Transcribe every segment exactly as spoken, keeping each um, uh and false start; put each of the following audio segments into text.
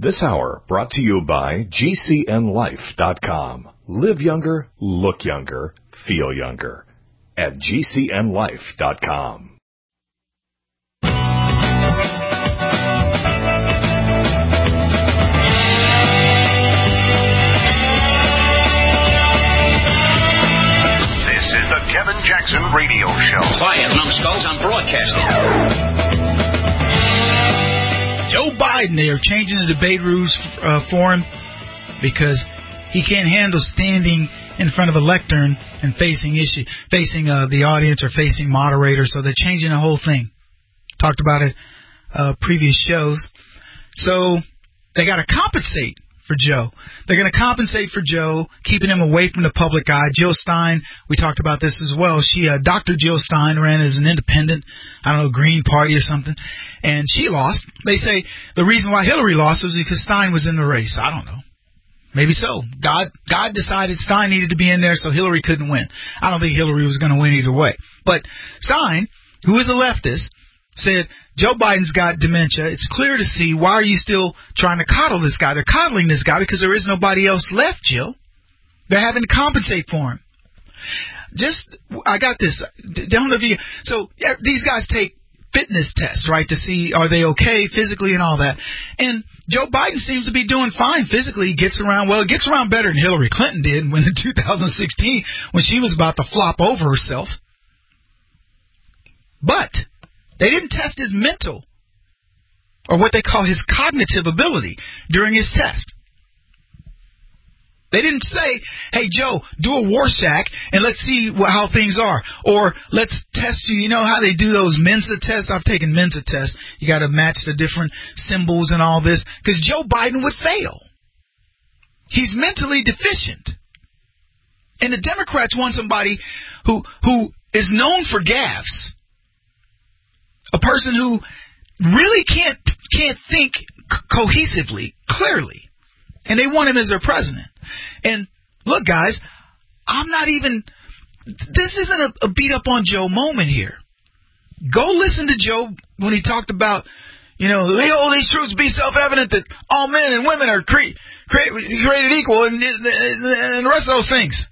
This hour brought to you by G C N life dot com. Live younger, look younger, feel younger at G C N life dot com. This is the Kevin Jackson Radio Show. Quiet, numbskulls, I'm broadcasting. Joe Biden, they are changing the debate rules uh, for him because he can't handle standing in front of a lectern and facing issue, facing uh, the audience or facing moderators. So they're changing the whole thing. Talked about it uh, previous shows. So they got to compensate for Joe. They're going to compensate for Joe, keeping him away from the public eye. Jill Stein, we talked about this as well. She, uh, Doctor Jill Stein, ran as an independent, I don't know, Green Party or something, and she lost. They say the reason why Hillary lost was because Stein was in the race. I don't know. Maybe so. God, God decided Stein needed to be in there, so Hillary couldn't win. I don't think Hillary was going to win either way. But Stein, who is a leftist, said, Joe Biden's got dementia. It's clear to see. Why are you still trying to coddle this guy? They're coddling this guy because there is nobody else left, Jill. They're having to compensate for him. Just, I got this. Don't know if you, so yeah, these guys take fitness tests, right, to see are they okay physically and all that. And Joe Biden seems to be doing fine physically. He gets around, well, he gets around better than Hillary Clinton did when in two thousand sixteen when she was about to flop over herself. But they didn't test his mental, or what they call his cognitive ability, during his test. They didn't say, hey, Joe, do a Rorschach and let's see what, how things are. Or let's test you. You know how they do those Mensa tests? I've taken Mensa tests. You got to match the different symbols and all this. Because Joe Biden would fail. He's mentally deficient. And the Democrats want somebody who who is known for gaffes. A person who really can't can't think cohesively, clearly. And they want him as their president. And look, guys, I'm not even, this isn't a, a beat up on Joe moment here. Go listen to Joe when he talked about, you know, hey, all these truths be self-evident that all men and women are cre- cre- created equal and, and the rest of those things.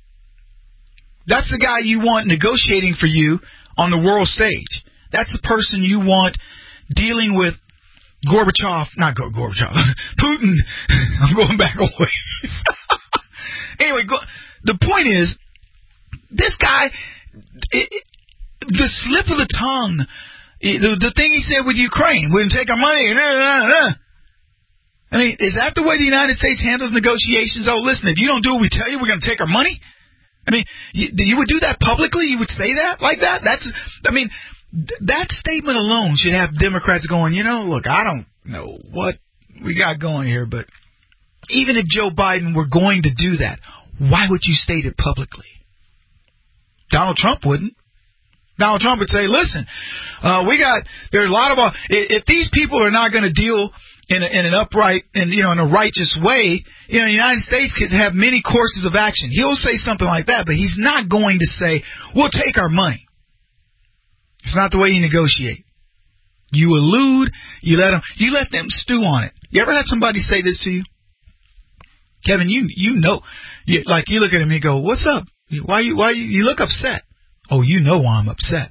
That's the guy you want negotiating for you on the world stage. That's the person you want dealing with Gorbachev, not Gorbachev, Putin. I'm going back a ways. Anyway, go, the point is, this guy, it, it, the slip of the tongue, it, the, the thing he said with Ukraine, we're going to take our money. Nah, nah, nah. I mean, is that the way the United States handles negotiations? Oh, listen, if you don't do what we tell you, we're going to take our money? I mean, you, you would do that publicly? You would say that like that? That's, I mean, that statement alone should have Democrats going, you know, look, I don't know what we got going here, but even if Joe Biden were going to do that, why would you state it publicly? Donald Trump wouldn't. Donald Trump would say, listen, uh, we got, there are a lot of, uh, if these people are not going to deal in, a, in an upright and, you know, in a righteous way, you know, the United States could have many courses of action. He'll say something like that, but he's not going to say, we'll take our money. It's not the way you negotiate. You allude, you let them, you let them stew on it. You ever had somebody say this to you? Kevin, you you know, you, like you look at him and you go, what's up? Why you why you, you look upset? Oh, you know why I'm upset.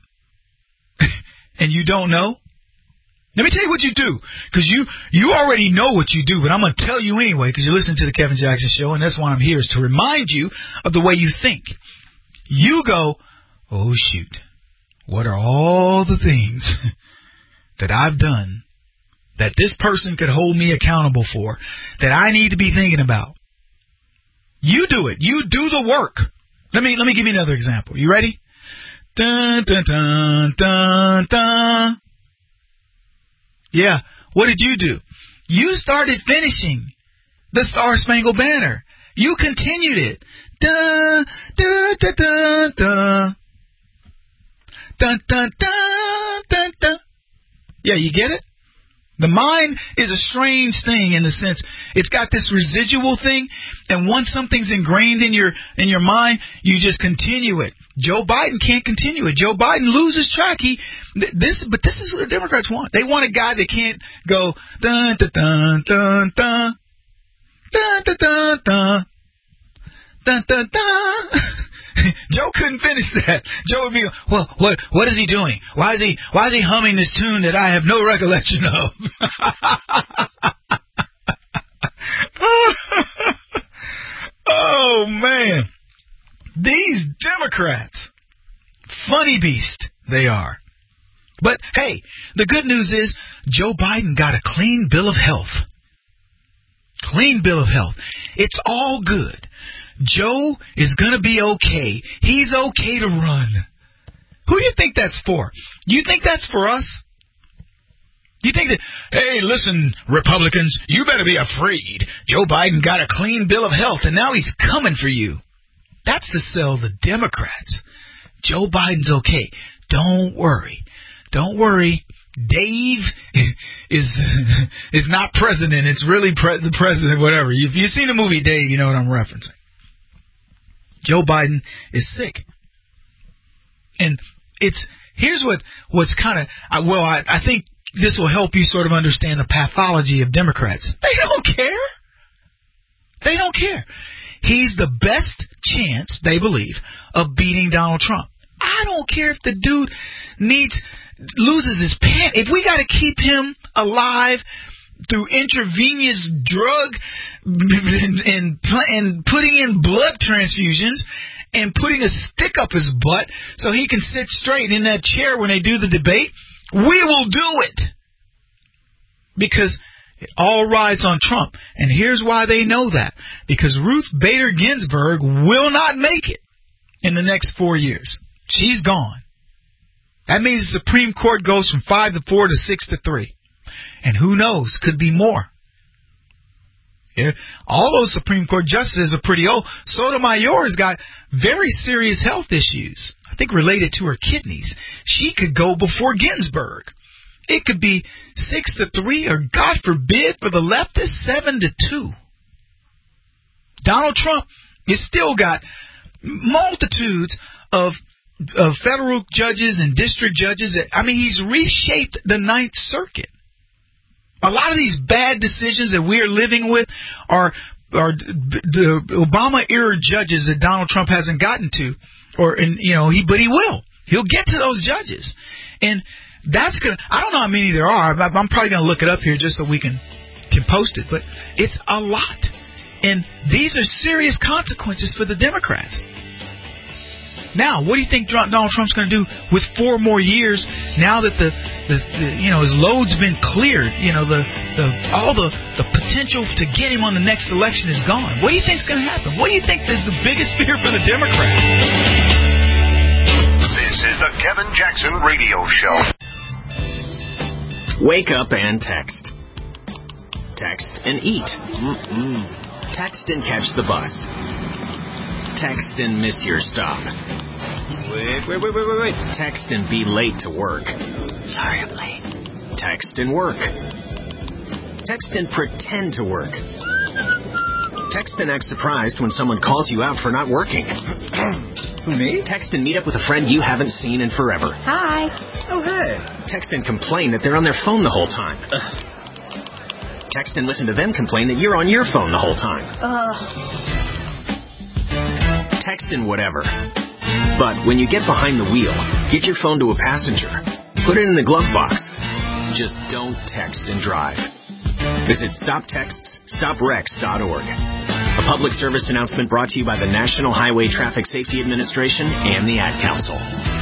And you don't know? Let me tell you what you do, because you, you already know what you do, but I'm going to tell you anyway, because you're listening to the Kevin Jackson Show, and that's why I'm here, is to remind you of the way you think. You go, oh, shoot. What are all the things that I've done that this person could hold me accountable for that I need to be thinking about? You do it. You do the work. Let me let me give you another example. You ready? Dun, dun, dun, dun, dun. Yeah. What did you do? You started finishing the Star Spangled Banner. You continued it. Dun, dun, dun, dun, dun. Dun, dun, dun, dun, dun. Yeah, you get it? The mind is a strange thing in the sense it's got this residual thing, and once something's ingrained in your in your mind, you just continue it. Joe Biden can't continue it. Joe Biden loses track. He this, but this is what the Democrats want. They want a guy that can't go dun dun dun dun dun dun dun dun dun dun dun dun. Joe couldn't finish that. Joe would be, well, what what is he doing? Why is he why is he humming this tune that I have no recollection of? Oh man, these Democrats, funny beast they are. But hey, the good news is Joe Biden got a clean bill of health. Clean bill of health. It's all good. Joe is going to be okay. He's okay to run. Who do you think that's for? You think that's for us? You think that, hey, listen, Republicans, you better be afraid. Joe Biden got a clean bill of health, and now he's coming for you. That's to sell the Democrats. Joe Biden's okay. Don't worry. Don't worry. Dave is is not president. It's really pre- the president, whatever. If you've seen the movie Dave, you know what I'm referencing. Joe Biden is sick. And it's here's what, what's kind of, well, I, I think this will help you sort of understand the pathology of Democrats. They don't care. They don't care. He's the best chance, they believe, of beating Donald Trump. I don't care if the dude needs, loses his pants. If we got to keep him alive through intravenous drug and, and, and putting in blood transfusions and putting a stick up his butt so he can sit straight in that chair when they do the debate, we will do it. Because it all rides on Trump. And here's why they know that. Because Ruth Bader Ginsburg will not make it in the next four years. She's gone. That means the Supreme Court goes from five to four to six to three. And who knows, could be more. Yeah. All those Supreme Court justices are pretty old. Sotomayor's got very serious health issues, I think related to her kidneys. She could go before Ginsburg. It could be six to three, or God forbid, for the leftists, seven to two. Donald Trump has still got multitudes of of federal judges and district judges. I mean, he's reshaped the Ninth Circuit. A lot of these bad decisions that we're living with are are the Obama-era judges that Donald Trump hasn't gotten to, or and you know he, but he will. He'll get to those judges, and that's gonna. I don't know how many there are. I'm probably gonna look it up here just so we can can post it, but it's a lot, and these are serious consequences for the Democrats. Now, what do you think Donald Trump's going to do with four more years now that the, the, the you know his load's been cleared? You know the, the all the, the potential to get him on the next election is gone. What do you think's going to happen? What do you think is the biggest fear for the Democrats? This is the Kevin Jackson Radio Show. Wake up and text. Text and eat. Mm-mm. Text and catch the bus. Text and miss your stop. Wait, wait, wait, wait, wait, wait. Text and be late to work. Sorry, I'm late. Text and work. Text and pretend to work. Text and act surprised when someone calls you out for not working. Me? Text and meet up with a friend you haven't seen in forever. Hi. Oh, hey. Text and complain that they're on their phone the whole time. Ugh. Text and listen to them complain that you're on your phone the whole time. Ugh. Text and whatever. But when you get behind the wheel, get your phone to a passenger. Put it in the glove box. Just don't text and drive. Visit stop texts stop wrecks dot org. A public service announcement brought to you by the National Highway Traffic Safety Administration and the Ad Council.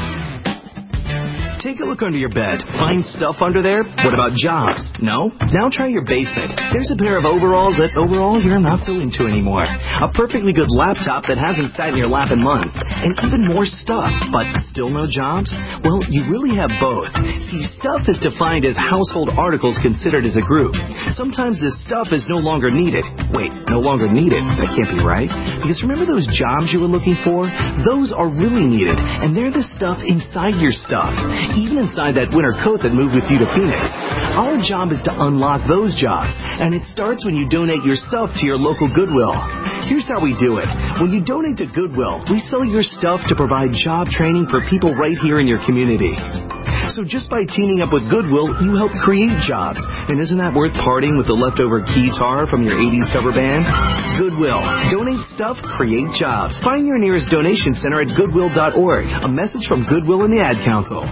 Take a look under your bed. Find stuff under there? What about jobs? No? Now try your basement. There's a pair of overalls that overall you're not so into anymore. A perfectly good laptop that hasn't sat in your lap in months. And even more stuff, but still no jobs? Well, you really have both. See, stuff is defined as household articles considered as a group. Sometimes this stuff is no longer needed. Wait, no longer needed? That can't be right. Because remember those jobs you were looking for? Those are really needed, and they're the stuff inside your stuff. even inside that winter coat that moved with you to Phoenix. Our job is to unlock those jobs, and it starts when you donate your stuff to your local Goodwill. Here's how we do it. When you donate to Goodwill, we sell your stuff to provide job training for people right here in your community. So just by teaming up with Goodwill, you help create jobs. And isn't that worth parting with the leftover guitar from your eighties cover band? Goodwill. Donate stuff, create jobs. Find your nearest donation center at goodwill dot org. A message from Goodwill and the Ad Council.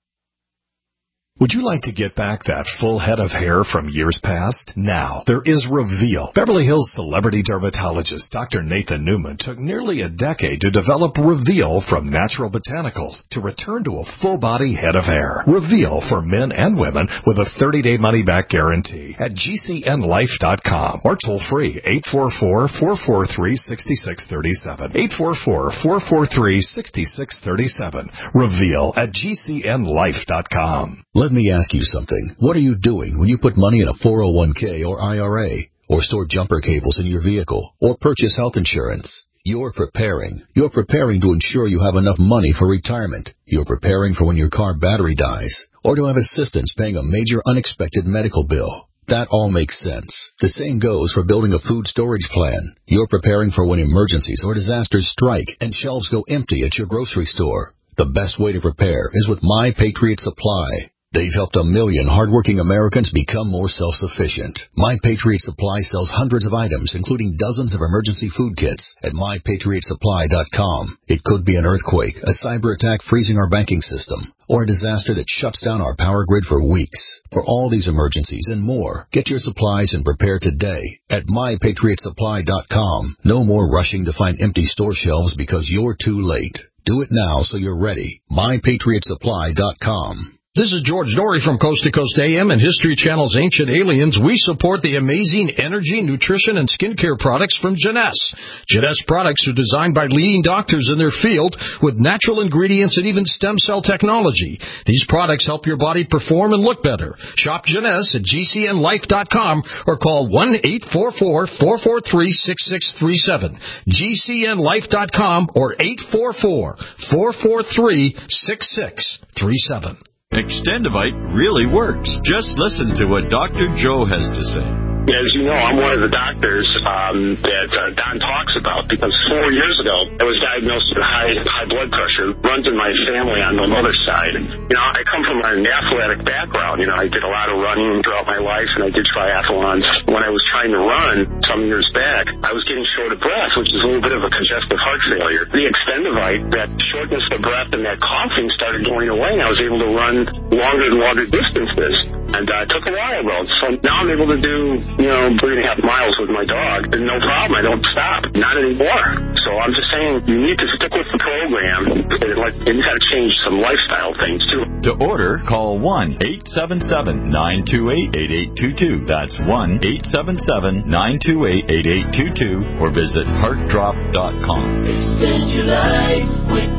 Would you like to get back that full head of hair from years past? Now, there is Reveal. Beverly Hills celebrity dermatologist Doctor Nathan Newman took nearly a decade to develop Reveal from natural botanicals to return to a full-body head of hair. Reveal for men and women with a thirty-day money-back guarantee at G C N life dot com or toll-free eight four four, four four three, six six three seven. eight four four, four four three, six six three seven. Reveal at G C N life dot com. Let me ask you something. What are you doing when you put money in a four oh one k or I R A, or store jumper cables in your vehicle, or purchase health insurance? You're preparing. You're preparing to ensure you have enough money for retirement. You're preparing for when your car battery dies, or to have assistance paying a major unexpected medical bill. That all makes sense. The same goes for building a food storage plan. You're preparing for when emergencies or disasters strike and shelves go empty at your grocery store. The best way to prepare is with My Patriot Supply. They've helped a million hardworking Americans become more self-sufficient. My Patriot Supply sells hundreds of items, including dozens of emergency food kits at my patriot supply dot com. It could be an earthquake, a cyber attack freezing our banking system, or a disaster that shuts down our power grid for weeks. For all these emergencies and more, get your supplies and prepare today at my patriot supply dot com. No more rushing to find empty store shelves because you're too late. Do it now so you're ready. my patriot supply dot com. This is George Norrie from Coast to Coast A M and History Channel's Ancient Aliens. We support the amazing energy, nutrition, and skincare products from Jeunesse. Jeunesse products are designed by leading doctors in their field with natural ingredients and even stem cell technology. These products help your body perform and look better. Shop Jeunesse at G C N life dot com or call one eight four four, four four three, six six three seven. G C N life dot com or eight four four, four four three, six six three seven. Extendivite really works. Just listen to what Doctor Joe has to say. As you know, I'm one of the doctors um, that uh, Don talks about, because four years ago I was diagnosed with high high blood pressure. Runs in my family on my mother's side. You know, I come from an athletic background. You know, I did a lot of running throughout my life, and I did triathlons. When I was trying to run some years back, I was getting short of breath, which is a little bit of a congestive heart failure. The Extendivite, that shortness of breath and that coughing started going away, and I was able to run longer and longer distances. And uh, it took a while, though. So now I'm able to do, you know, three and a half miles with my dog. And no problem. I don't stop. Not anymore. So I'm just saying, you need to stick with the program. And, like, and you got to change some lifestyle things, too. To order, call one eight seven seven, nine two eight, eight eight two two. That's one eight seven seven, nine two eight, eight eight two two. Or visit heart drop dot com. Extend your life with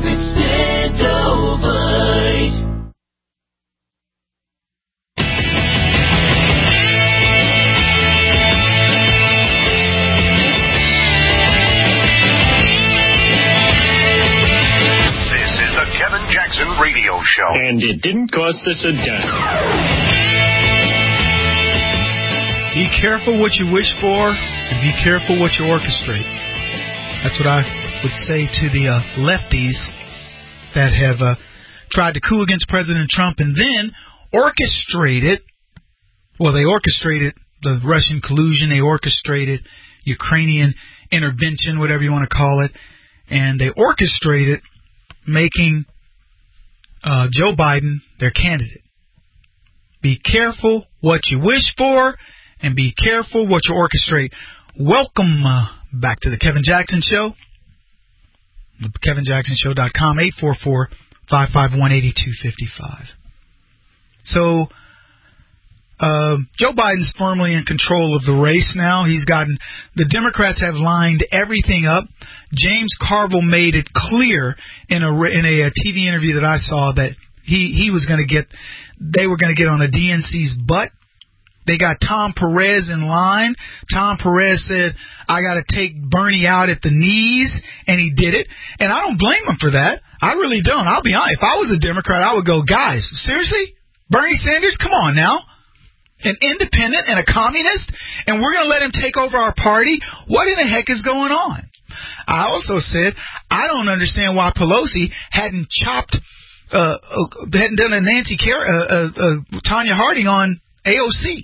Extendivite. Jackson Radio Show. And it didn't cost us a dime. Be careful what you wish for, and be careful what you orchestrate. That's what I would say to the uh, lefties that have uh, tried to coup against President Trump and then orchestrated, well, they orchestrated the Russian collusion, they orchestrated Ukrainian intervention, whatever you want to call it, and they orchestrated making Uh, Joe Biden, their candidate. Be careful what you wish for, and be careful what you orchestrate. Welcome uh, back to the Kevin Jackson Show. The Kevin Jackson Show dot com, eight four four, five five one, eight two five five. So, uh, Joe Biden's firmly in control of the race now. He's gotten, the Democrats have lined everything up. James Carville made it clear in a in a, a T V interview that I saw that he, he was going to get, they were going to get on the D N C's butt. They got Tom Perez in line. Tom Perez said, I got to take Bernie out at the knees, and he did it. And I don't blame him for that. I really don't. I'll be honest. If I was a Democrat, I would go, guys, seriously? Bernie Sanders, come on now. An independent and a communist, and we're going to let him take over our party? What in the heck is going on? I also said, I don't understand why Pelosi hadn't chopped, uh, hadn't done a Nancy Car- uh, uh, uh, Tanya Harding on A O C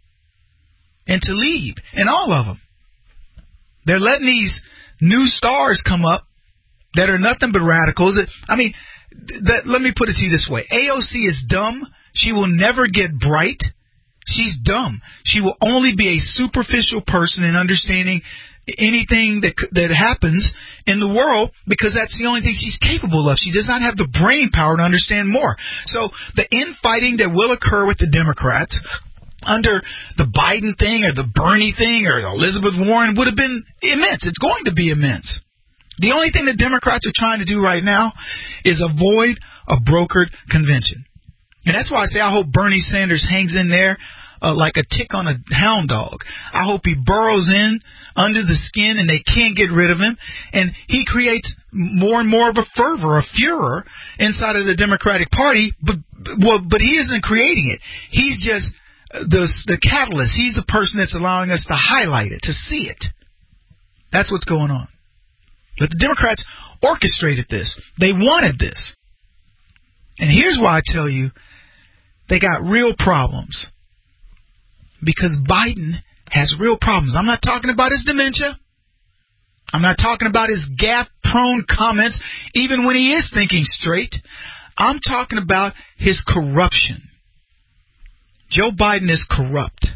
and Tlaib and all of them. They're letting these new stars come up that are nothing but radicals. I mean, that, let me put it to you this way. A O C is dumb. She will never get bright. She's dumb. She will only be a superficial person in understanding anything that that happens in the world, because that's the only thing she's capable of. She does not have the brain power to understand more. So the infighting that will occur with the Democrats under the Biden thing or the Bernie thing or Elizabeth Warren would have been immense. It's going to be immense. The only thing the Democrats are trying to do right now is avoid a brokered convention. And that's why I say I hope Bernie Sanders hangs in there uh, like a tick on a hound dog. I hope he burrows in under the skin and they can't get rid of him. And he creates more and more of a fervor, a furor inside of the Democratic Party. But, well, but he isn't creating it. He's just the, the catalyst. He's the person that's allowing us to highlight it, to see it. That's what's going on. But the Democrats orchestrated this. They wanted this. And here's why I tell you they got real problems. Because Biden has real problems. I'm not talking about his dementia. I'm not talking about his gaffe-prone comments, even when he is thinking straight. I'm talking about his corruption. Joe Biden is corrupt.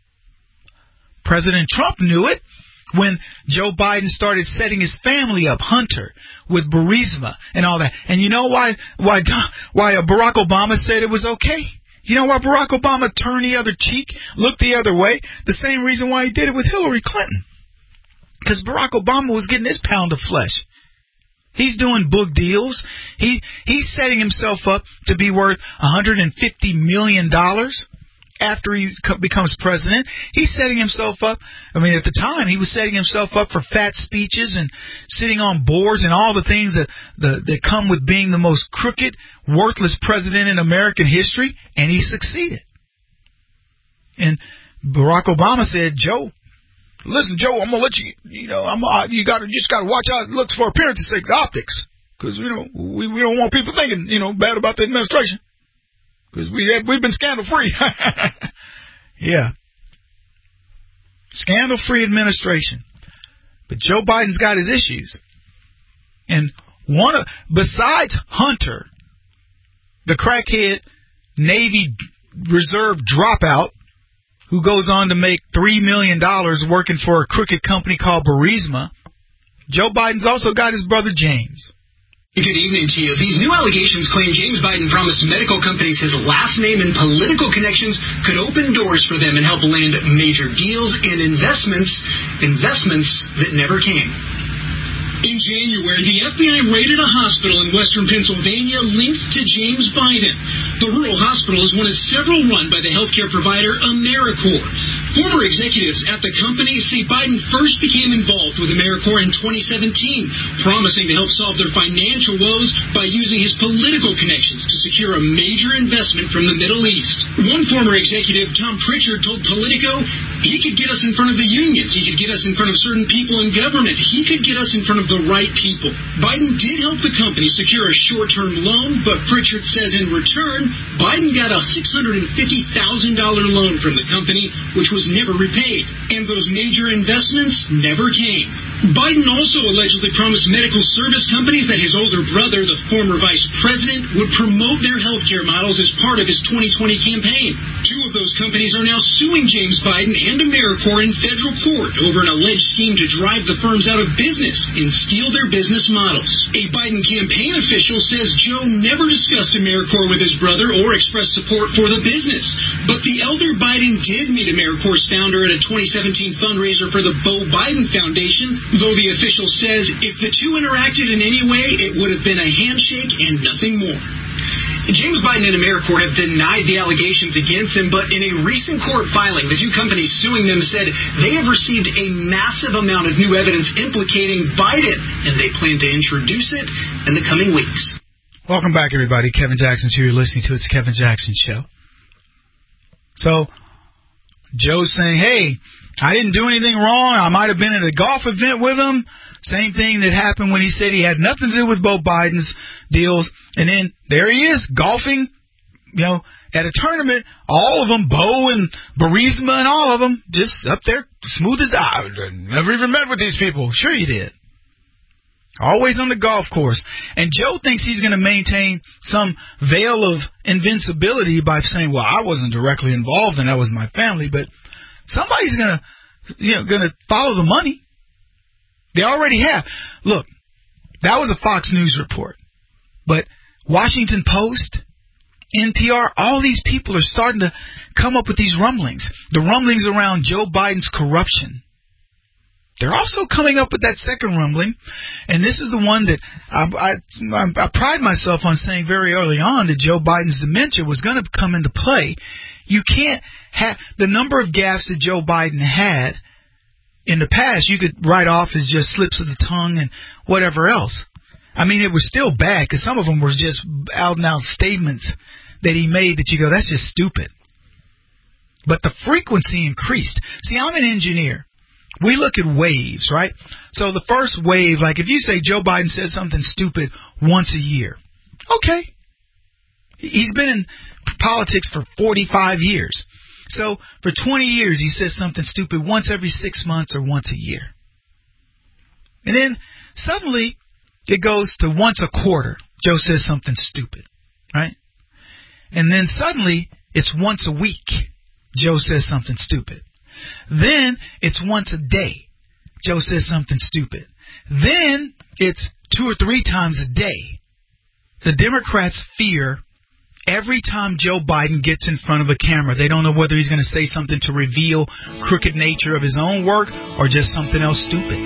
President Trump knew it when Joe Biden started setting his family up, Hunter, with Burisma and all that. And you know why why why Barack Obama said it was okay? You know why Barack Obama turned the other cheek, looked the other way? The same reason why he did it with Hillary Clinton. Because Barack Obama was getting his pound of flesh. He's doing book deals. He He's setting himself up to be worth one hundred fifty million dollars. After he becomes president. He's setting himself up. I mean, at the time, he was setting himself up for fat speeches and sitting on boards and all the things that the, that come with being the most crooked, worthless president in American history, and he succeeded. And Barack Obama said, Joe, listen, Joe, I'm gonna let you. You know, I'm uh, you got to just got to watch out. It looks for appearance's sake, the optics, because you know we we don't want people thinking you know bad about the administration. Because we have, we've been scandal-free. Yeah. Scandal-free administration. But Joe Biden's got his issues. And one of, besides Hunter, the crackhead Navy Reserve dropout, who goes on to make three million dollars working for a crooked company called Burisma, Joe Biden's also got his brother James. Good evening to you. These new allegations claim James Biden promised medical companies his last name and political connections could open doors for them and help land major deals and investments, investments that never came. In January, the F B I raided a hospital in western Pennsylvania linked to James Biden. The rural hospital is one of several run by the healthcare provider AmeriCorps. Former executives at the company say Biden first became involved with AmeriCorps in twenty seventeen, promising to help solve their financial woes by using his political connections to secure a major investment from the Middle East. One former executive, Tom Pritchard, told Politico he could get us in front of the unions, he could get us in front of certain people in government, he could get us in front of the right people. Biden did help the company secure a short-term loan, but Pritchard says in return, Biden got a six hundred fifty thousand dollars loan from the company, which was never repaid, and those major investments never came. Biden also allegedly promised medical service companies that his older brother, the former vice president, would promote their healthcare models as part of his twenty twenty campaign. Two of those companies are now suing James Biden and AmeriCorps in federal court over an alleged scheme to drive the firms out of business and steal their business models. A Biden campaign official says Joe never discussed AmeriCorps with his brother or expressed support for the business. But the elder Biden did meet AmeriCorps founder at a twenty seventeen fundraiser for the Beau Biden Foundation, though the official says if the two interacted in any way, it would have been a handshake and nothing more. James Biden and AmeriCorps have denied the allegations against them, but in a recent court filing, the two companies suing them said they have received a massive amount of new evidence implicating Biden, and they plan to introduce it in the coming weeks. Welcome back, everybody. Kevin Jackson's here. You're listening to It's Kevin Jackson Show. So, Joe's saying, hey, I didn't do anything wrong. I might have been at a golf event with him. Same thing that happened when he said he had nothing to do with both Biden's deals. And then there he is, golfing, you know, at a tournament. All of them, Bo and Burisma and all of them, just up there, smooth as I. Never even met with these people. Sure you did. Always on the golf course. And Joe thinks he's going to maintain some veil of invincibility by saying, well, I wasn't directly involved and that was my family. But somebody's going to, you know, going to follow the money. They already have. Look, that was a Fox News report. But Washington Post, N P R, all these people are starting to come up with these rumblings. The rumblings around Joe Biden's corruption. They're also coming up with that second rumbling. And this is the one that I, I, I pride myself on saying very early on that Joe Biden's dementia was going to come into play. You can't have the number of gaffes that Joe Biden had. In the past, you could write off as just slips of the tongue and whatever else. I mean, it was still bad because some of them were just out-and-out statements that he made that you go, that's just stupid. But the frequency increased. See, I'm an engineer. We look at waves, right? So the first wave, like if you say Joe Biden says something stupid once a year, okay. He's been in politics for forty-five years. So for twenty years, he says something stupid once every six months or once a year. And then suddenly it goes to once a quarter. Joe says something stupid, right? And then suddenly it's once a week. Joe says something stupid. Then it's once a day. Joe says something stupid. Then it's two or three times a day. The Democrats fear every time Joe Biden gets in front of a camera. They don't know whether he's going to say something to reveal crooked nature of his own work or just something else stupid.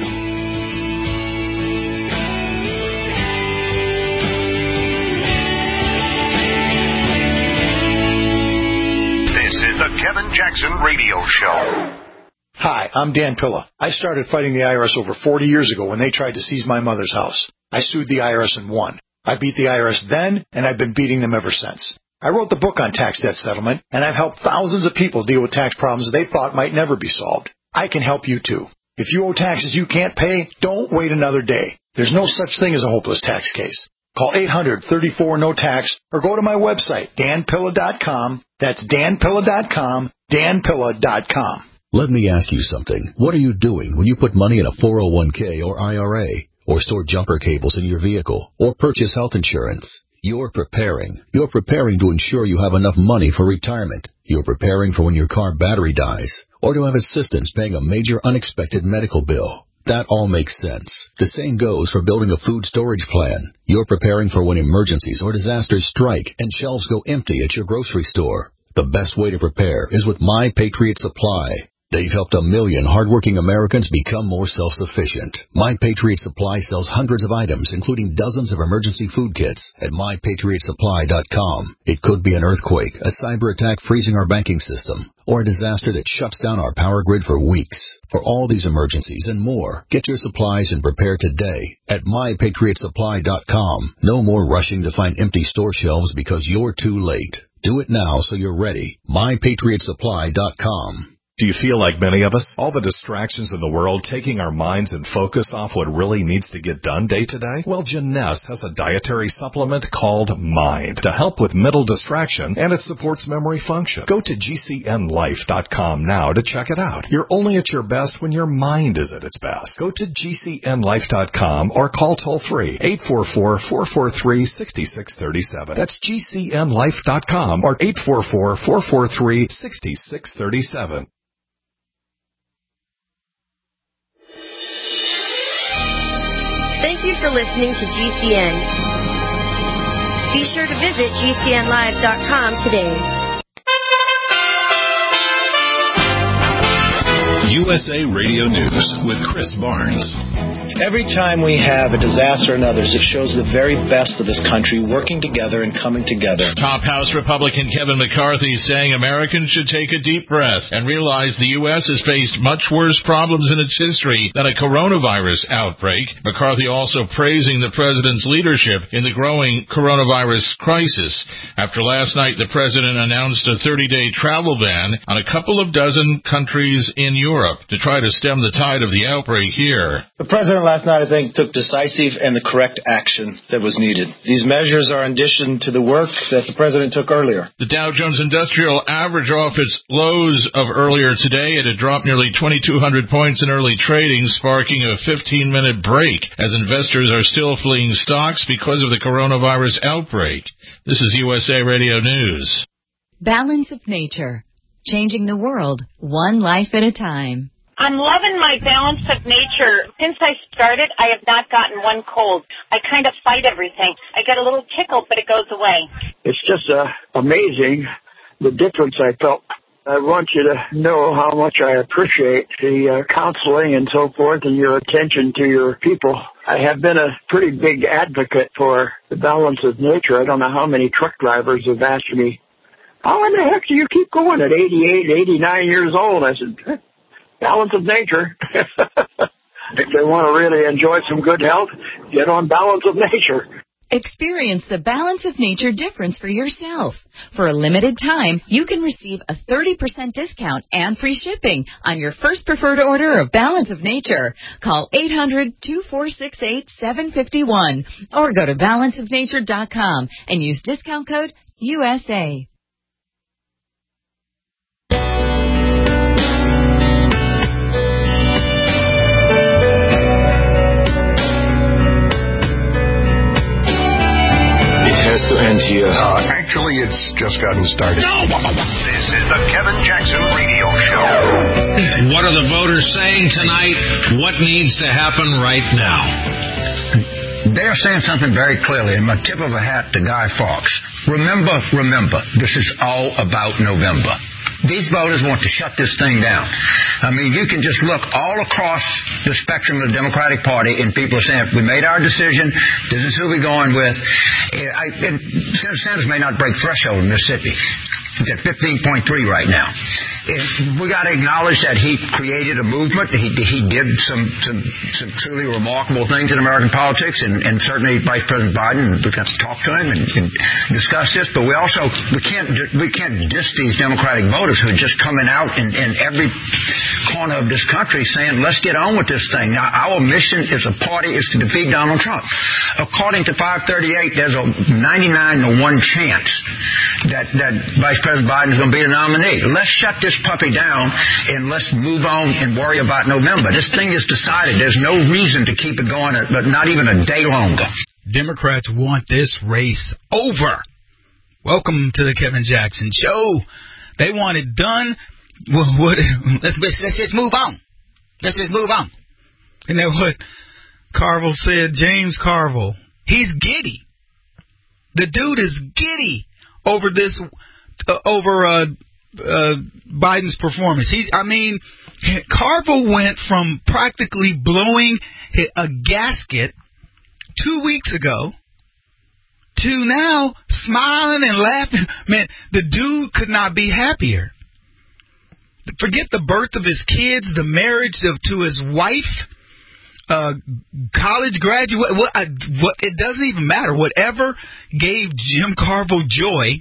This is the Kevin Jackson Radio Show. Hi, I'm Dan Pilla. I started fighting the I R S over forty years ago when they tried to seize my mother's house. I sued the I R S and won. I beat the I R S then, and I've been beating them ever since. I wrote the book on tax debt settlement, and I've helped thousands of people deal with tax problems they thought might never be solved. I can help you too. If you owe taxes you can't pay, don't wait another day. There's no such thing as a hopeless tax case. Call eight hundred, thirty-four, no tax or go to my website, dan pilla dot com. That's dan pilla dot com, dan pilla dot com. Let me ask you something. What are you doing when you put money in a four oh one k or I R A, or store jumper cables in your vehicle, or purchase health insurance? You're preparing. You're preparing to ensure you have enough money for retirement. You're preparing for when your car battery dies, or to have assistance paying a major unexpected medical bill. That all makes sense. The same goes for building a food storage plan. You're preparing for when emergencies or disasters strike and shelves go empty at your grocery store. The best way to prepare is with My Patriot Supply. They've helped a million hardworking Americans become more self-sufficient. My Patriot Supply sells hundreds of items, including dozens of emergency food kits at my patriot supply dot com. It could be an earthquake, a cyber attack freezing our banking system, or a disaster that shuts down our power grid for weeks. For all these emergencies and more, get your supplies and prepare today at my patriot supply dot com. No more rushing to find empty store shelves because you're too late. Do it now so you're ready. my patriot supply dot com. Do you feel like many of us? All the distractions in the world taking our minds and focus off what really needs to get done day to day? Well, Jeunesse has a dietary supplement called Mind to help with mental distraction, and it supports memory function. Go to g c n life dot com now to check it out. You're only at your best when your mind is at its best. Go to g c n life dot com or call toll-free eight four four, four four three, six six three seven. That's g c n life dot com or eight four four, four four three, six six three seven. Thank you for listening to G C N. Be sure to visit g c n live dot com today. U S A Radio News with Chris Barnes. Every time we have a disaster in others, it shows the very best of this country working together and coming together. Top House Republican Kevin McCarthy saying Americans should take a deep breath and realize the U S has faced much worse problems in its history than a coronavirus outbreak. McCarthy also praising the president's leadership in the growing coronavirus crisis. After last night, the president announced a thirty-day travel ban on a couple of dozen countries in Europe to try to stem the tide of the outbreak here. The president last night, I think, took decisive and the correct action that was needed. These measures are in addition to the work that the president took earlier. The Dow Jones Industrial Average off its lows of earlier today. It had dropped nearly twenty-two hundred points in early trading, sparking a fifteen-minute break as investors are still fleeing stocks because of the coronavirus outbreak. This is U S A Radio News. Balance of Nature. Changing the world, one life at a time. I'm loving my Balance of Nature. Since I started, I have not gotten one cold. I kind of fight everything. I get a little tickle, but it goes away. It's just uh, amazing the difference I felt. I want you to know how much I appreciate the uh, counseling and so forth and your attention to your people. I have been a pretty big advocate for the Balance of Nature. I don't know how many truck drivers have asked me, how in the heck do you keep going at eighty-eight, eighty-nine years old? I said, Balance of Nature. If they want to really enjoy some good health, get on Balance of Nature. Experience the Balance of Nature difference for yourself. For a limited time, you can receive a thirty percent discount and free shipping on your first preferred order of Balance of Nature. Call eight hundred, two four six eight, seven five one or go to balance of nature dot com and use discount code U S A. Has to end here. Uh, actually, it's just gotten started. No! This is the Kevin Jackson Radio Show. What are the voters saying tonight? What needs to happen right now? They're saying something very clearly, and my tip of a hat to Guy Fawkes. Remember, remember, this is all about November. These voters want to shut this thing down. I mean, you can just look all across the spectrum of the Democratic Party, and people are saying, we made our decision, this is who we're going with. I, and Senator Sanders may not break threshold in Mississippi. He's at fifteen point three right now. We got to acknowledge that he created a movement. He, he did some, some, some truly remarkable things in American politics, and, and certainly Vice President Biden, we got to talk to him and, and discuss this, but we also, we can't, we can't diss these Democratic voters who are just coming out in, in every corner of this country saying, let's get on with this thing. Now, our mission as a party is to defeat Donald Trump. According to five thirty-eight, there's a ninety-nine to one chance that, that Vice President Biden is going to be the nominee. Let's shut this puppy down and let's move on and worry about November. This thing is decided. There's no reason to keep it going, but not even a day longer. Democrats want this race over. Welcome to the Kevin Jackson Show. They want it done. Well, what, let's, let's just move on. Let's just move on. Isn't that what Carville said? James Carville. He's giddy. The dude is giddy over this, uh, over uh, uh, Biden's performance. He, I mean, Carville went from practically blowing a gasket two weeks ago to now smiling and laughing. Man, the dude could not be happier. Forget the birth of his kids, the marriage of, to his wife, uh, college graduate. What, I, what? It doesn't even matter. Whatever gave Jim Carville joy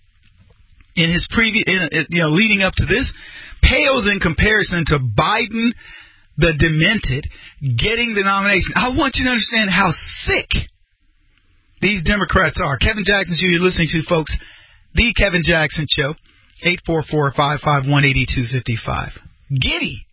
in his previous, in, you know, leading up to this, pales in comparison to Biden, the demented, getting the nomination. I want you to understand how sick these Democrats are. Kevin Jackson Show, you're listening to, folks. The Kevin Jackson Show. eight four four, five five one, eight two five five. Giddy.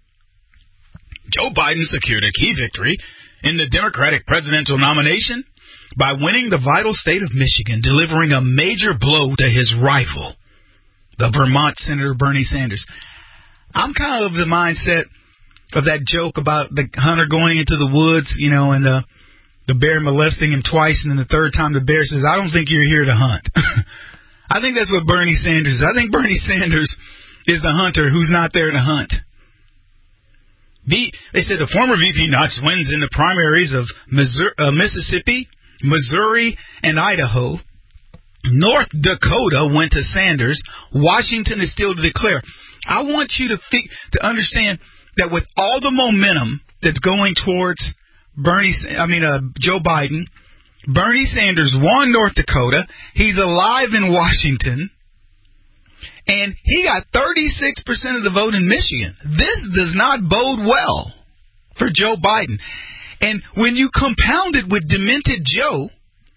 Joe Biden secured a key victory in the Democratic presidential nomination by winning the vital state of Michigan, delivering a major blow to his rival, the Vermont Senator Bernie Sanders. I'm kind of of the mindset of that joke about the hunter going into the woods, you know, and the, the bear molesting him twice, and then the third time the bear says, I don't think you're here to hunt. I think that's what Bernie Sanders is. I think Bernie Sanders is the hunter who's not there to hunt. V, they said the former V P Nuts wins in the primaries of Missouri, uh, Mississippi, Missouri, and Idaho. North Dakota went to Sanders. Washington is still to declare. I want you to think, to understand that with all the momentum that's going towards Bernie, I mean uh, Joe Biden, Bernie Sanders won North Dakota. He's alive in Washington. And he got thirty-six percent of the vote in Michigan. This does not bode well for Joe Biden. And when you compound it with demented Joe,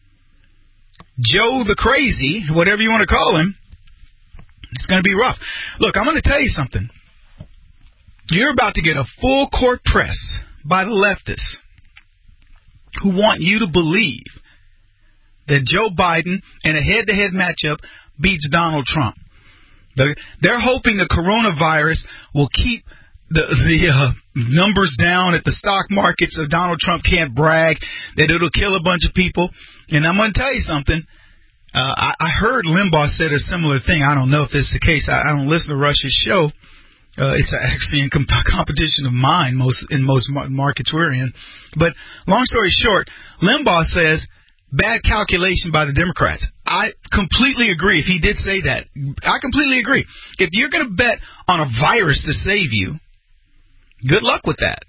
Joe the crazy, whatever you want to call him, it's going to be rough. Look, I'm going to tell you something. You're about to get a full court press by the leftists who want you to believe that Joe Biden in a head-to-head matchup beats Donald Trump. They're hoping the coronavirus will keep the, the uh, numbers down at the stock market so Donald Trump can't brag that it'll kill a bunch of people. And I'm going to tell you something. Uh, I, I heard Limbaugh said a similar thing. I don't know if this is the case. I, I don't listen to Rush's show. Uh, it's actually in comp- competition of mine most in most markets we're in. But long story short, Limbaugh says bad calculation by the Democrats. I completely agree. If he did say that, I completely agree. If you're going to bet on a virus to save you, good luck with that.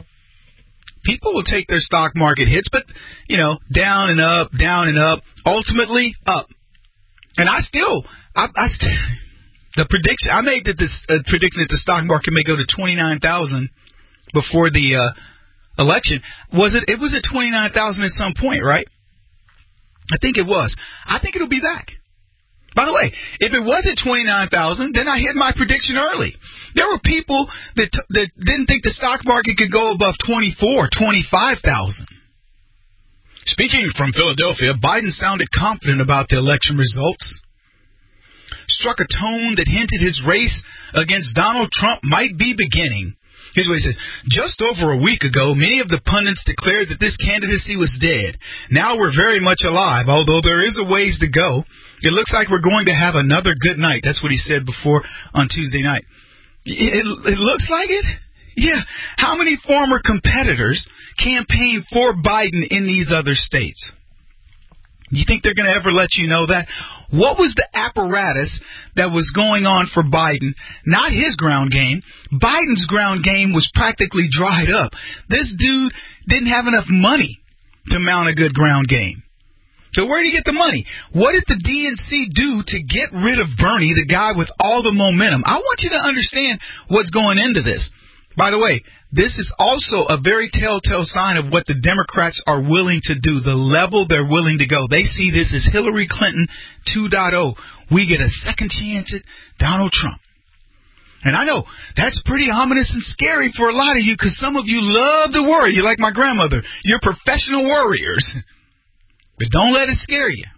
People will take their stock market hits, but, you know, down and up, down and up, ultimately up. And I still, I, I st- the prediction, I made that this uh, prediction that the stock market may go to twenty-nine thousand before the uh, election. Was it, it was at twenty-nine thousand at some point, right? I think it was. I think it'll be back. By the way, if it was at twenty-nine thousand, then I hit my prediction early. There were people that t- that didn't think the stock market could go above twenty-four, twenty-five thousand. Speaking from Philadelphia, Biden sounded confident about the election results. Struck a tone that hinted his race against Donald Trump might be beginning. Here's what he says. Just over a week ago, many of the pundits declared that this candidacy was dead. Now we're very much alive, although there is a ways to go. It looks like we're going to have another good night. That's what he said before on Tuesday night. It, it, it looks like it? Yeah. How many former competitors campaigned for Biden in these other states? You think they're going to ever let you know that? What was the apparatus that was going on for Biden? Not his ground game. Biden's ground game was practically dried up. This dude didn't have enough money to mount a good ground game. So where did he get the money? What did the D N C do to get rid of Bernie, the guy with all the momentum? I want you to understand what's going into this. By the way, this is also a very telltale sign of what the Democrats are willing to do, the level they're willing to go. They see this as Hillary Clinton two point oh. We get a second chance at Donald Trump. And I know that's pretty ominous and scary for a lot of you because some of you love to worry. You're like my grandmother. You're professional worriers. But don't let it scare you.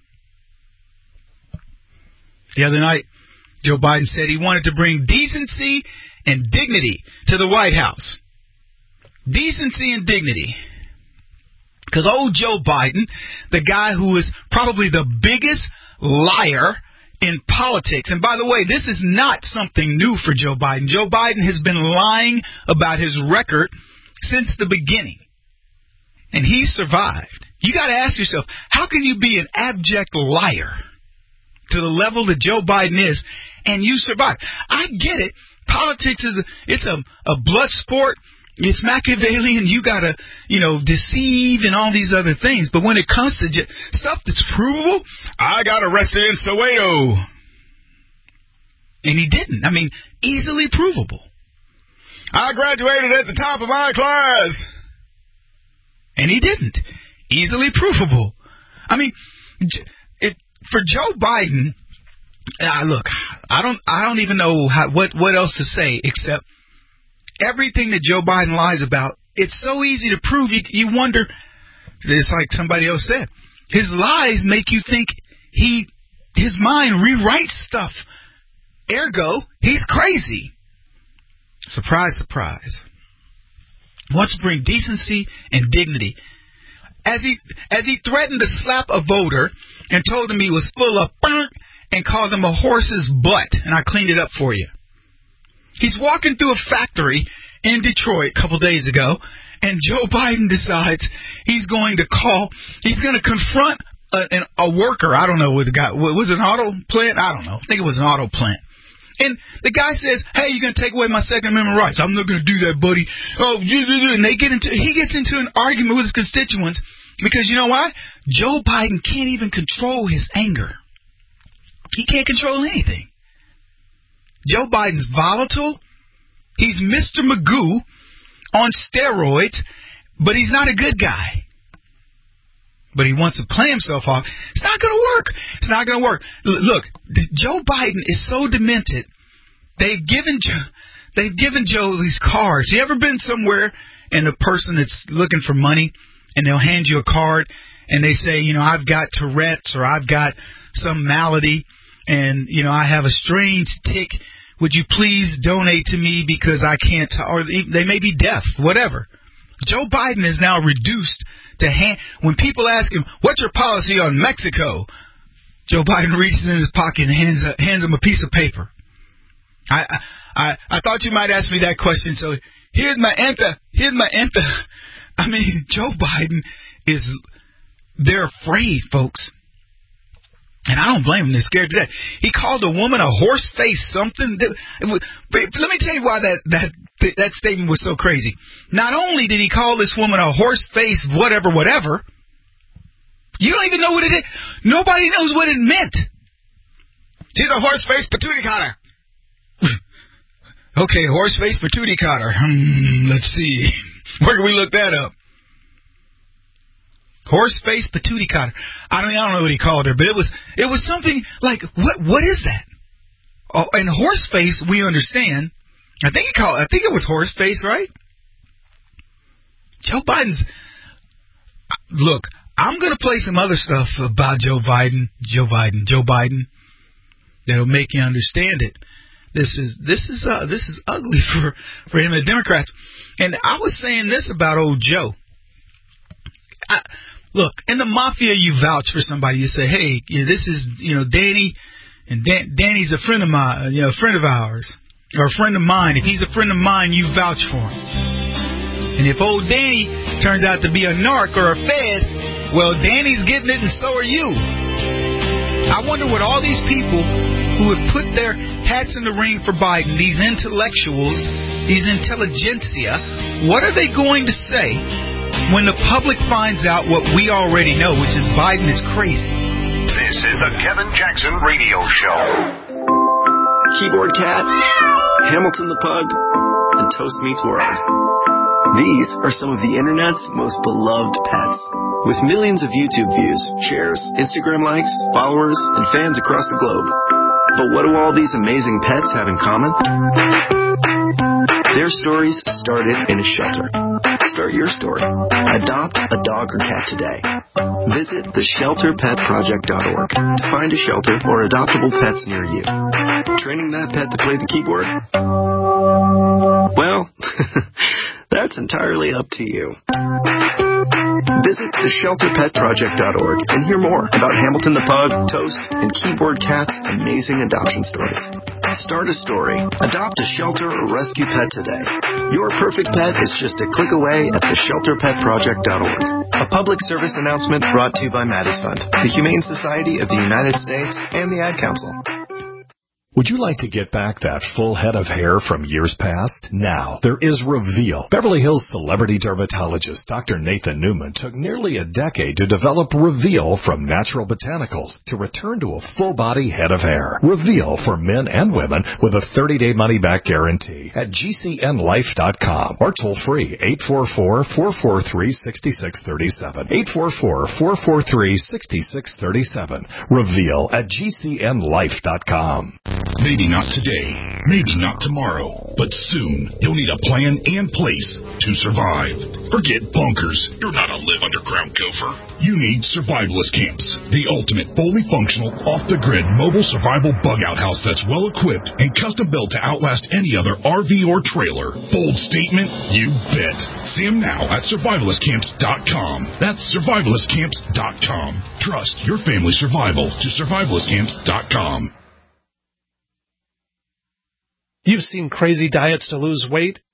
The other night, Joe Biden said he wanted to bring decency and dignity to the White House. Decency and dignity. Because old Joe Biden, the guy who is probably the biggest liar in politics, and by the way, this is not something new for Joe Biden. Joe Biden has been lying about his record since the beginning. And he survived. You got to ask yourself, how can you be an abject liar to the level that Joe Biden is and you survive? I get it. Politics is a, it's a, a blood sport. It's Machiavellian. You got to, you know, deceive and all these other things. But when it comes to j- stuff that's provable, I got arrested in Soweto. And he didn't. I mean, easily provable. I graduated at the top of my class. And he didn't. Easily provable. I mean, it, for Joe Biden, uh, look, I don't, I don't even know how, what, what else to say except everything that Joe Biden lies about. It's so easy to prove. You, you wonder. It's like somebody else said. His lies make you think he, his mind rewrites stuff. Ergo, he's crazy. Surprise, surprise. Wants to bring decency and dignity. As he as he threatened to slap a voter and told him he was full of burnt and called him a horse's butt, and I cleaned it up for you. He's walking through a factory in Detroit a couple days ago, and Joe Biden decides he's going to call, he's going to confront a, an, a worker. I don't know what the guy, was it an auto plant? I don't know. I think it was an auto plant. And the guy says, hey, you're going to take away my Second Amendment rights. I'm not going to do that, buddy. Oh, and they get into, he gets into an argument with his constituents because you know why? Joe Biden can't even control his anger. He can't control anything. Joe Biden's volatile. He's Mister Magoo on steroids, but he's not a good guy. But he wants to play himself off. It's not going to work. It's not going to work. L- look, Joe Biden is so demented. They've given Joe, they've given Joe these cards. You ever been somewhere and the person that's looking for money and they'll hand you a card and they say, you know, I've got Tourette's or I've got some malady and, you know, I have a strange tic. Would you please donate to me because I can't, or they may be deaf, whatever. Joe Biden is now reduced to hand, when people ask him, what's your policy on Mexico? Joe Biden reaches in his pocket and hands, hands him a piece of paper. I, I, I thought you might ask me that question, so here's my enter, here's my enter. I mean, Joe Biden is, they're afraid, folks. And I don't blame him. They're scared to death. He called a woman a horse face something. Let me tell you why that, that that statement was so crazy. Not only did he call this woman a horse face whatever, whatever, you don't even know what it is. Nobody knows what it meant. She's a horse face patootie cotter. Okay, horse face patootie cotter. Hmm, let's see. Where can we look that up? Horse face patootie cotter. I don't, I don't know what he called her, but it was it was something like, what what is that? Oh, and horse face, we understand. I think he called. I think it was horse face, right? Joe Biden's. Look, I'm going to play some other stuff about Joe Biden, Joe Biden, Joe Biden that'll make you understand it. This is this is uh, this is ugly for for him and the Democrats. And I was saying this about old Joe. I, Look, in the mafia, you vouch for somebody. You say, hey, you know, this is, you know, Danny, and Dan, Danny's a friend of mine, you know, a friend of ours, or a friend of mine. If he's a friend of mine, you vouch for him. And if old Danny turns out to be a narc or a fed, well, Danny's getting it and so are you. I wonder what all these people who have put their hats in the ring for Biden, these intellectuals, these intelligentsia, what are they going to say when the public finds out what we already know, which is Biden is crazy? This is the Kevin Jackson Radio Show. Keyboard Cat, Hamilton the Pug, and Toast Meets World. These are some of the internet's most beloved pets. With millions of YouTube views, shares, Instagram likes, followers, and fans across the globe. But what do all these amazing pets have in common? Their stories started in a shelter. Start your story. Adopt a dog or cat today. Visit the shelter pet project dot org to find a shelter or adoptable pets near you. Training that pet to play the keyboard? Well, that's entirely up to you. Visit the shelter pet project dot org and hear more about Hamilton the Pug, Toast, and Keyboard Cat's amazing adoption stories. Start a story. Adopt a shelter or rescue pet today. Your perfect pet is just a click away at the shelter pet project dot org. A public service announcement brought to you by Maddie's Fund, the Humane Society of the United States, and the Ad Council. Would you like to get back that full head of hair from years past? Now, there is Reveal. Beverly Hills celebrity dermatologist Doctor Nathan Newman took nearly a decade to develop Reveal from natural botanicals to return to a full-body head of hair. Reveal for men and women with a thirty-day money-back guarantee at G C N life dot com or toll-free eight four four, four four three, six six three seven. eight four four, four four three, six six three seven. Reveal at G C N life dot com. Maybe not today, maybe not tomorrow, but soon you'll need a plan and place to survive. Forget bunkers. You're not a live underground gopher. You need Survivalist Camps, the ultimate fully functional, off-the-grid mobile survival bug-out house that's well-equipped and custom-built to outlast any other R V or trailer. Bold statement? You bet. See them now at survivalist camps dot com. That's survivalist camps dot com. Trust your family's survival to survivalist camps dot com. You've seen crazy diets to lose weight.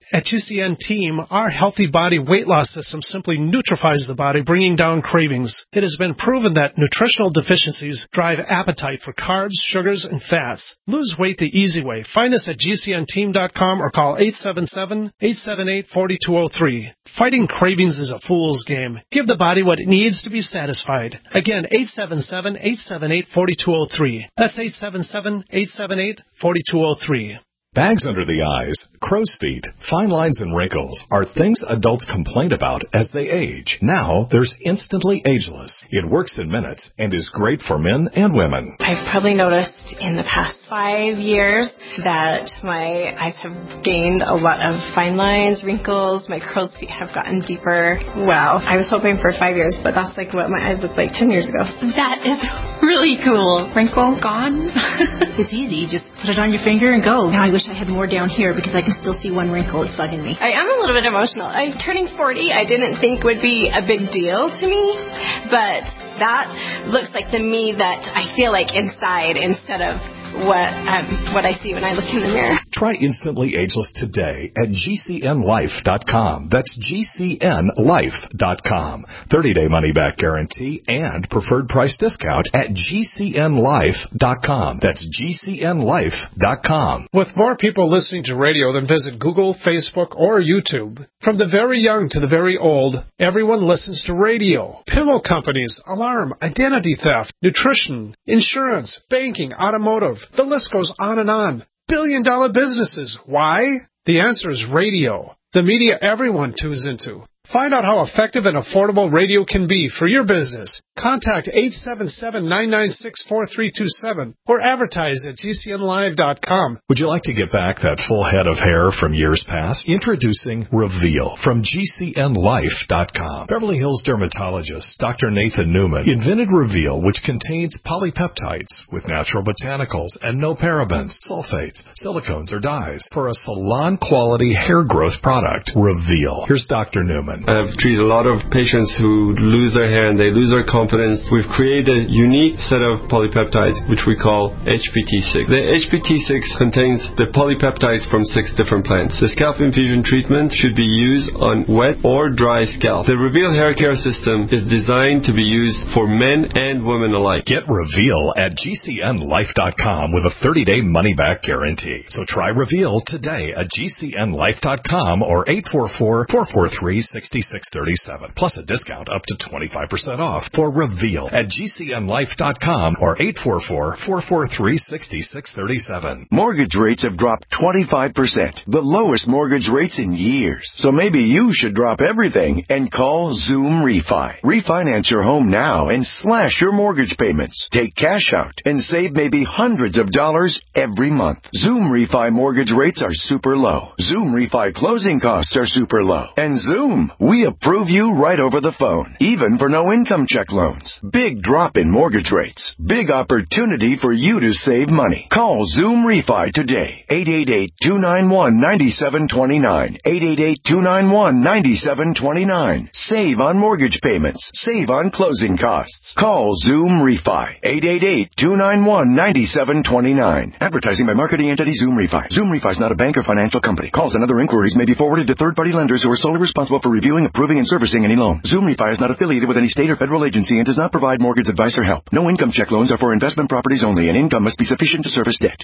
At G C N Team, our Healthy Body Weight Loss System simply neutralizes the body, bringing down cravings. It has been proven that nutritional deficiencies drive appetite for carbs, sugars, and fats. Lose weight the easy way. Find us at G C N team dot com or call eight seven seven, eight seven eight, four two zero three. Fighting cravings is a fool's game. Give the body what it needs to be satisfied. Again, eight seven seven, eight seven eight, four two zero three. That's eight seven seven, eight seven eight, four two zero three. Bags under the eyes, crow's feet, fine lines and wrinkles are things adults complain about as they age. Now, there's Instantly Ageless. It works in minutes and is great for men and women. I've probably noticed in the past five years that my eyes have gained a lot of fine lines, wrinkles, my crow's feet have gotten deeper. Wow. I was hoping for five years, but that's like what my eyes looked like ten years ago. That is really cool. Wrinkle gone? It's easy. Just put it on your finger and go. Now I wish I had more down here because I can still see one wrinkle. It's bugging me. I am a little bit emotional. I'm turning forty. I didn't think would be a big deal to me, but that looks like the me that I feel like inside instead of what um, what I see when I look in the mirror. Try Instantly Ageless today at G C N life dot com. That's G C N life dot com. thirty-day money-back guarantee and preferred price discount at G C N life dot com. That's G C N life dot com. With more people listening to radio than visit Google, Facebook, or YouTube, from the very young to the very old, everyone listens to radio. Pillow companies, alarm, identity theft, nutrition, insurance, banking, automotive. The list goes on and on. Billion dollar businesses. Why? The answer is radio. The media everyone tunes into. Find out how effective and affordable radio can be for your business. Contact eight seven seven, nine nine six, four three two seven or advertise at G C N live dot com. Would you like to get back that full head of hair from years past? Introducing Reveal from G C N life dot com. Beverly Hills dermatologist Doctor Nathan Newman invented Reveal, which contains polypeptides with natural botanicals and no parabens, sulfates, silicones, or dyes for a salon-quality hair growth product. Reveal. Here's Doctor Newman. I've treated a lot of patients who lose their hair and they lose their confidence. We've created a unique set of polypeptides, which we call H P T six. The H P T six contains the polypeptides from six different plants. The scalp infusion treatment should be used on wet or dry scalp. The Reveal hair care system is designed to be used for men and women alike. Get Reveal at G C N life dot com with a thirty-day money-back guarantee. So try Reveal today at G C N life dot com or eight four four, four four three, six six three seven. Plus a discount up to twenty-five percent off for Reveal at G C N life dot com or eight four four, four four three, six six three seven. Mortgage rates have dropped twenty-five percent, the lowest mortgage rates in years. So maybe you should drop everything and call Zoom Refi. Refinance your home now and slash your mortgage payments. Take cash out and save maybe hundreds of dollars every month. Zoom Refi mortgage rates are super low. Zoom Refi closing costs are super low. And Zoom, we approve you right over the phone, even for no income check loans. Big drop in mortgage rates. Big opportunity for you to save money. Call Zoom Refi today. eight eight eight, two nine one, nine seven two nine. eight eight eight, two nine one, nine seven two nine. Save on mortgage payments. Save on closing costs. Call Zoom Refi. eight eight eight, two nine one, nine seven two nine. Advertising by marketing entity Zoom Refi. Zoom Refi is not a bank or financial company. Calls and other inquiries may be forwarded to third-party lenders who are solely responsible for reviewing, approving, and servicing any loan. Zoom Refi is not affiliated with any state or federal agency and does not provide mortgage advice or help. No income check loans are for investment properties only, and income must be sufficient to service debt.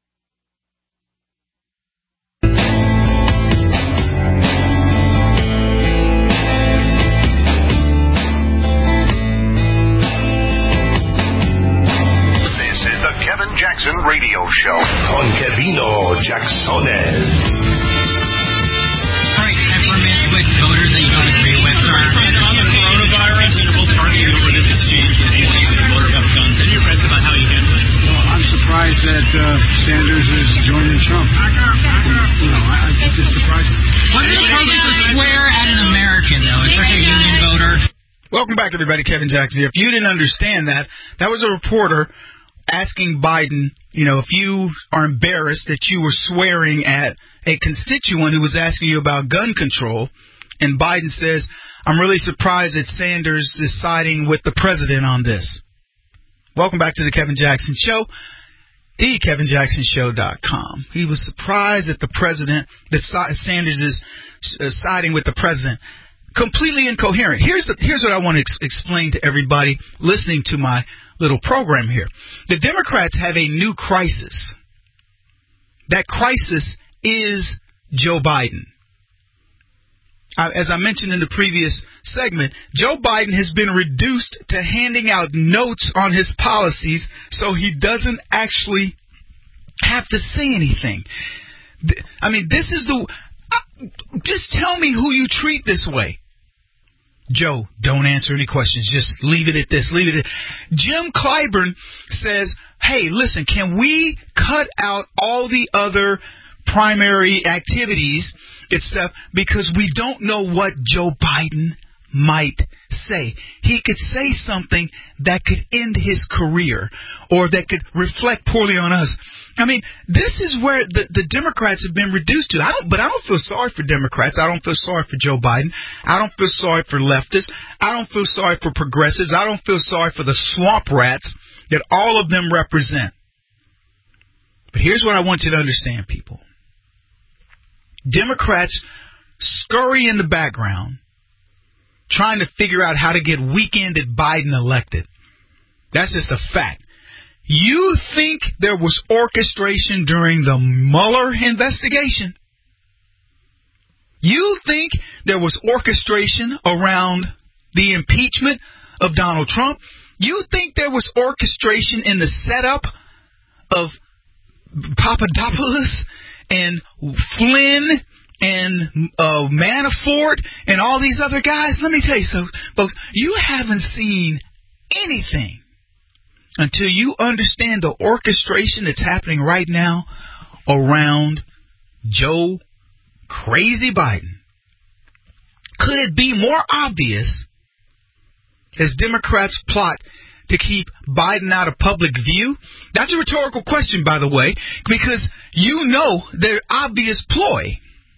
This is the Kevin Jackson Radio Show on Kevino Jacksones. Voters that you don't agree with. Sorry, on the coronavirus, we'll target you over this exchange with the voter about guns. Any impressed about how you handle it? Well, I'm surprised that uh, Sanders is joining Trump. You know, I, it just surprised me. What is the purpose to swear at an American, though, especially a union voter? Welcome back, everybody. Kevin Jackson. If you didn't understand that, that was a reporter asking Biden, you know, if you are embarrassed that you were swearing at a constituent who was asking you about gun control. And Biden says, I'm really surprised that Sanders is siding with the president on this. Welcome back to the Kevin Jackson Show. the Kevin Jackson Show dot com. He was surprised at the president, that Sanders is uh, siding with the president. Completely incoherent. Here's the, here's what I want to ex- explain to everybody listening to my little program here. The Democrats have a new crisis. That crisis is Joe Biden. Uh, as I mentioned in the previous segment, Joe Biden has been reduced to handing out notes on his policies so he doesn't actually have to say anything. I mean, this is the... Uh, just tell me who you treat this way. Joe, don't answer any questions. Just leave it at this. Leave it at... Jim Clyburn says, hey, listen, can we cut out all the other primary activities and stuff because we don't know what Joe Biden might say. He could say something that could end his career or that could reflect poorly on us. I mean, this is where the, the Democrats have been reduced to. I don't, but I don't feel sorry for Democrats. I don't feel sorry for Joe Biden. I don't feel sorry for leftists. I don't feel sorry for progressives. I don't feel sorry for the swamp rats that all of them represent. But here's what I want you to understand, people. Democrats scurry in the background trying to figure out how to get weekended Biden elected. That's just a fact. You think there was orchestration during the Mueller investigation? You think there was orchestration around the impeachment of Donald Trump? You think there was orchestration in the setup of Papadopoulos and Flynn and uh, Manafort and all these other guys? Let me tell you something, folks. You haven't seen anything until you understand the orchestration that's happening right now around Joe Crazy Biden. Could it be more obvious as Democrats plot to keep Biden out of public view? That's a rhetorical question, by the way, because you know their obvious ploy.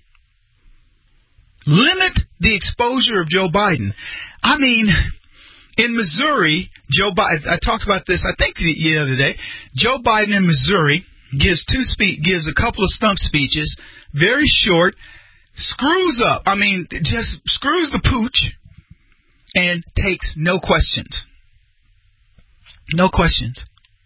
Limit the exposure of Joe Biden. I mean, in Missouri, Joe Biden, I talked about this, I think, the other day. Joe Biden in Missouri gives two spe- gives a couple of stump speeches, very short, screws up. I mean, just screws the pooch and takes no questions. No questions.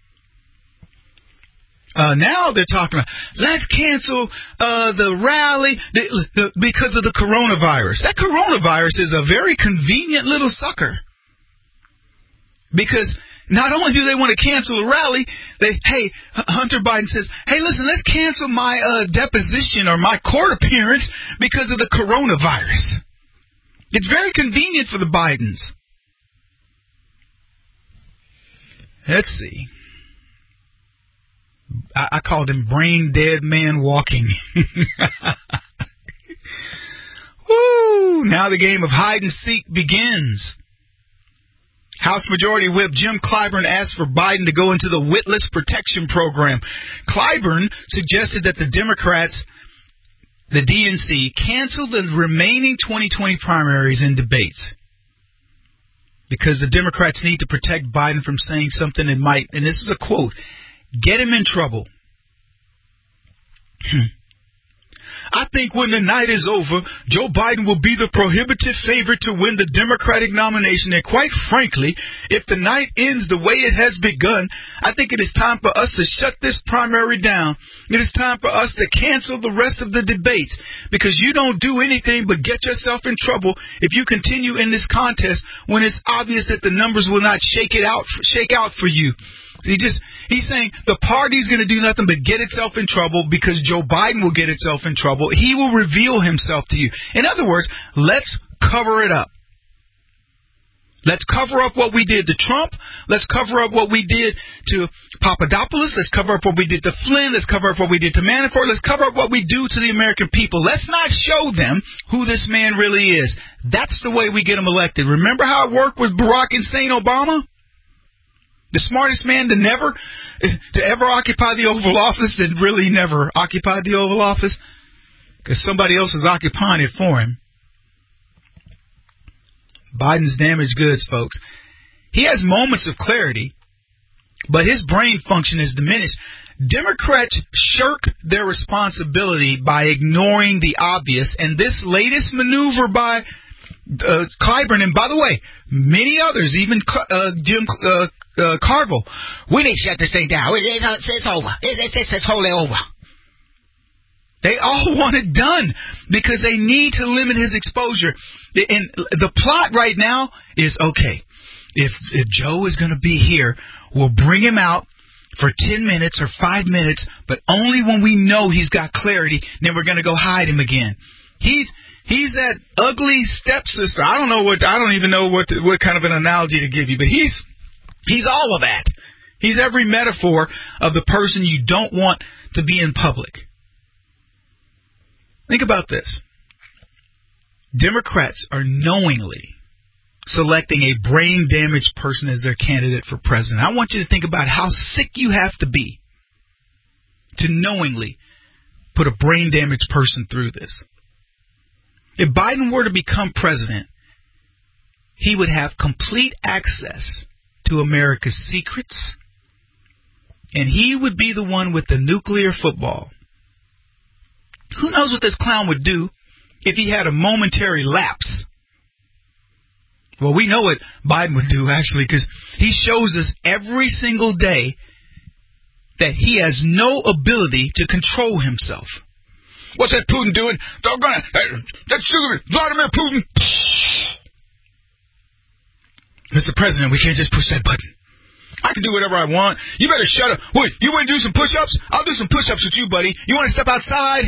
Uh, now they're talking about, let's cancel uh, the rally the, the, because of the coronavirus. That coronavirus is a very convenient little sucker. Because not only do they want to cancel a rally, they, hey, Hunter Biden says, hey, listen, let's cancel my uh, deposition or my court appearance because of the coronavirus. It's very convenient for the Bidens. Let's see. I, I called him brain dead man walking. Woo! Now the game of hide and seek begins. House Majority Whip Jim Clyburn asked for Biden to go into the Witless Protection Program. Clyburn suggested that the Democrats, the D N C, cancel the remaining twenty twenty primaries and debates because the Democrats need to protect Biden from saying something that might, and this is a quote, get him in trouble. I think when the night is over, Joe Biden will be the prohibitive favorite to win the Democratic nomination. And quite frankly, if the night ends the way it has begun, I think it is time for us to shut this primary down. It is time for us to cancel the rest of the debates because you don't do anything but get yourself in trouble if you continue in this contest when it's obvious that the numbers will not shake it out, shake out for you. He just, he's saying the party's going to do nothing but get itself in trouble because Joe Biden will get itself in trouble. He will reveal himself to you. In other words, let's cover it up. Let's cover up what we did to Trump. Let's cover up what we did to Papadopoulos. Let's cover up what we did to Flynn. Let's cover up what we did to Manafort. Let's cover up what we do to the American people. Let's not show them who this man really is. That's the way we get him elected. Remember how it worked with Barack Hussein Obama? The smartest man to never, to ever occupy the Oval Office that really never occupied the Oval Office because somebody else is occupying it for him. Biden's damaged goods, folks. He has moments of clarity, but his brain function is diminished. Democrats shirk their responsibility by ignoring the obvious, and this latest maneuver by uh, Clyburn, and by the way, many others, even uh, Jim uh, uh, Carville, we need to shut this thing down. It's, it's over. It's, it's, it's wholly over. They all want it done because they need to limit his exposure. And the plot right now is, okay, if, if Joe is going to be here, we'll bring him out for ten minutes or five minutes, but only when we know he's got clarity, then we're going to go hide him again. He's he's that ugly stepsister. I don't know what I don't even know what what kind of an analogy to give you, but he's he's all of that. He's every metaphor of the person you don't want to be in public. Think about this. Democrats are knowingly selecting a brain-damaged person as their candidate for president. I want you to think about how sick you have to be to knowingly put a brain-damaged person through this. If Biden were to become president, he would have complete access to America's secrets, and he would be the one with the nuclear football. Who knows what this clown would do if he had a momentary lapse? Well, we know what Biden would do, actually, because he shows us every single day that he has no ability to control himself. What's that Putin doing? Doggone it. That's Vladimir Putin. Mister President, we can't just push that button. I can do whatever I want. You better shut up. Wait, you want to do some push-ups? I'll do some push-ups with you, buddy. You want to step outside?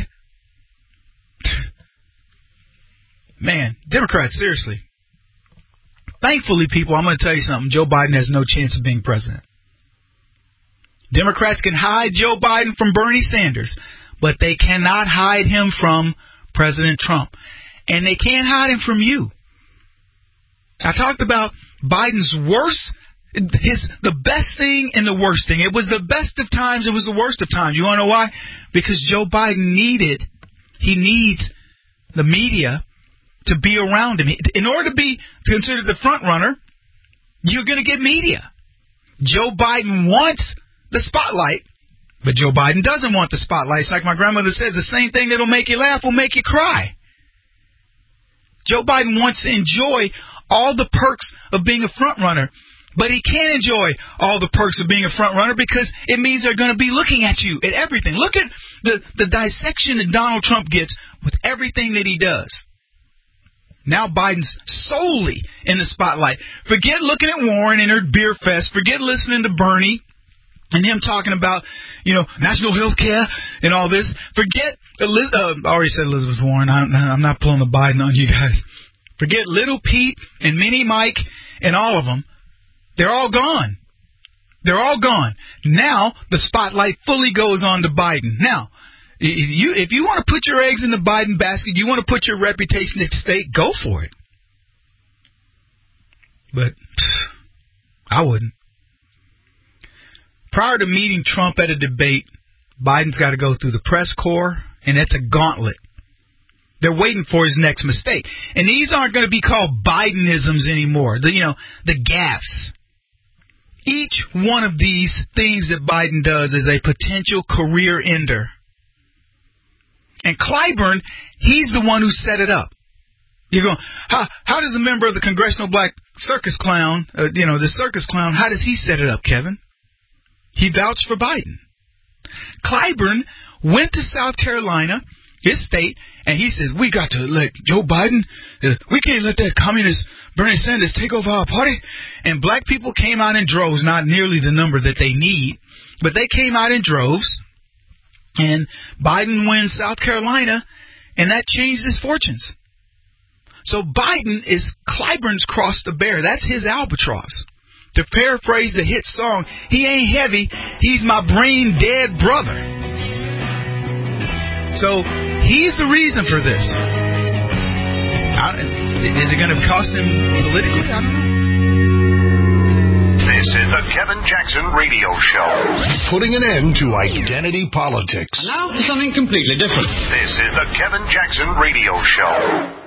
Man, Democrats, seriously. Thankfully, people, I'm going to tell you something. Joe Biden has no chance of being president. Democrats can hide Joe Biden from Bernie Sanders, but they cannot hide him from President Trump. And they can't hide him from you. I talked about Biden's worst, his the best thing and the worst thing. It was the best of times. It was the worst of times. You want to know why? Because Joe Biden needed, he needs the media to be around him. In order to be considered the front runner, you're going to get media. Joe Biden wants the spotlight, but Joe Biden doesn't want the spotlight. It's like my grandmother says, the same thing that'll make you laugh will make you cry. Joe Biden wants to enjoy all the perks of being a front runner, but he can't enjoy all the perks of being a front runner because it means they're going to be looking at you, at everything. Look at the, the dissection that Donald Trump gets with everything that he does. Now Biden's solely in the spotlight. Forget looking at Warren and her beer fest. Forget listening to Bernie and him talking about, you know, national health care and all this. Forget, Eliz- uh, I already said Elizabeth Warren. I'm, I'm not pulling the Biden on you guys. Forget Little Pete and Mini Mike and all of them. They're all gone. They're all gone. Now the spotlight fully goes on to Biden. Now, If you if you want to put your eggs in the Biden basket, you want to put your reputation at stake, go for it. But pff, I wouldn't. Prior to meeting Trump at a debate, Biden's got to go through the press corps, and it's a gauntlet. They're waiting for his next mistake. And these aren't going to be called Bidenisms anymore. The, you know, the gaffes. Each one of these things that Biden does is a potential career ender. And Clyburn, he's the one who set it up. You're going, how, how does a member of the Congressional Black Circus Clown, uh, you know, the circus clown, how does he set it up, Kevin? He vouched for Biden. Clyburn went to South Carolina, his state, and he says, we got to let Joe Biden, uh, we can't let that communist Bernie Sanders take over our party. And black people came out in droves, not nearly the number that they need, but they came out in droves. And Biden wins South Carolina, and that changed his fortunes. So Biden is Clyburn's cross to bear. That's his albatross. To paraphrase the hit song, he ain't heavy, he's my brain dead brother. So he's the reason for this. I, is it going to cost him politically? I don't know. This is the Kevin Jackson Radio Show. Putting an end to identity politics. And now for something completely different. This is the Kevin Jackson Radio Show.